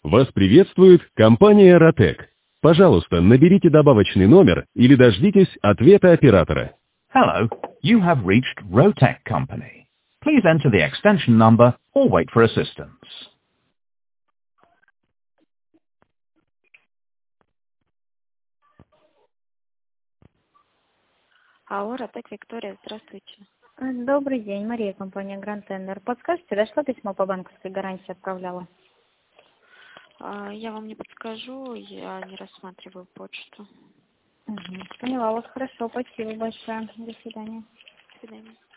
Вас приветствует компания Ротек. Пожалуйста, наберите добавочный номер или дождитесь ответа оператора. Hello, you have reached Rotec Company. Please enter the extension number or wait for assistance. Алло, Ротек, Виктория, здравствуйте. Добрый день, Мария, компания Grand Tender. Подскажите, дошло письмо по банковской гарантии, отправляла? Я вам не подскажу, я не рассматриваю почту. Поняла вас, хорошо, спасибо большое. До свидания. До свидания.